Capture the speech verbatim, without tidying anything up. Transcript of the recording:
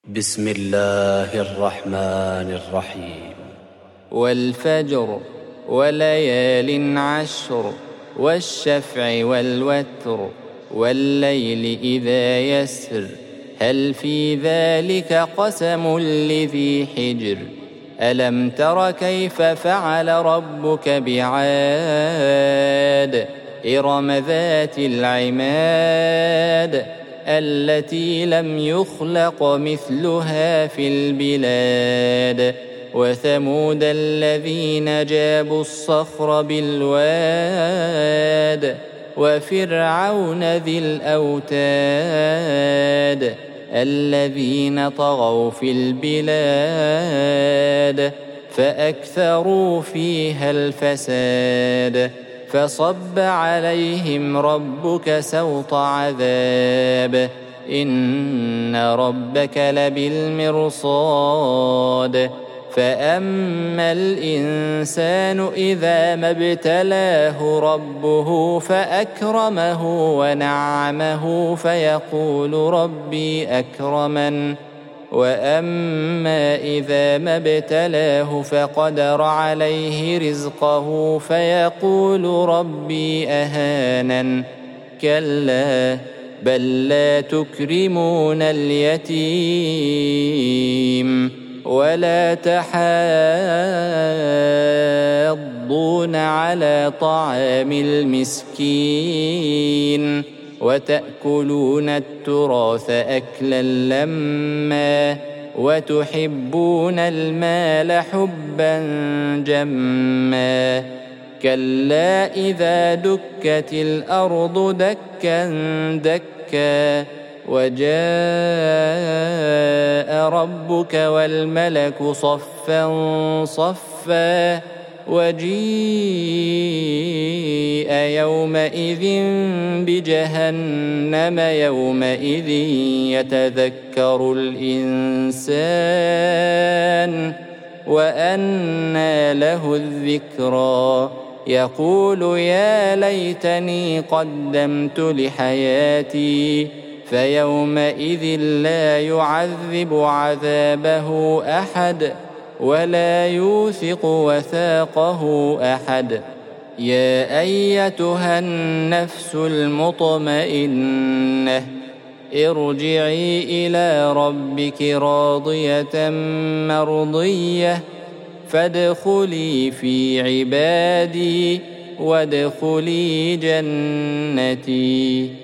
بسم الله الرحمن الرحيم. والفجر وليال عشر والشفع والوتر والليل إذا يسر هل في ذلك قسم لذي حجر ألم تر كيف فعل ربك بعاد إرم ذات العماد التي لم يخلق مثلها في البلاد وثمود الذين جابوا الصخر بالواد وفرعون ذي الأوتاد الذين طغوا في البلاد فأكثروا فيها الفساد فصب عليهم ربك سوط عذاب إن ربك لبالمرصاد فأما الإنسان إذا ما ابتلاه ربه فأكرمه ونعمه فيقول ربي أكرمن وأما إذا ما ابتلاه فقدر عليه رزقه فيقول ربي أهانن كلا بل لا تكرمون اليتيم ولا تحاضون على طعام المسكين وتأكلون التراث أكلا لما وتحبون المال حبا جما كلا إذا دكت الأرض دكا دكا وجاء ربك والملك صفا صفا وجيء يومئذ بجهنم يومئذ يتذكر الإنسان وأنى له الذكرى يقول يا ليتني قدمت لحياتي فيومئذ لا يعذب عذابه أحد ولا يوثق وثاقه أحد يا أيتها النفس المطمئنة ارجعي إلى ربك راضية مرضية فادخلي في عبادي وادخلي جنتي.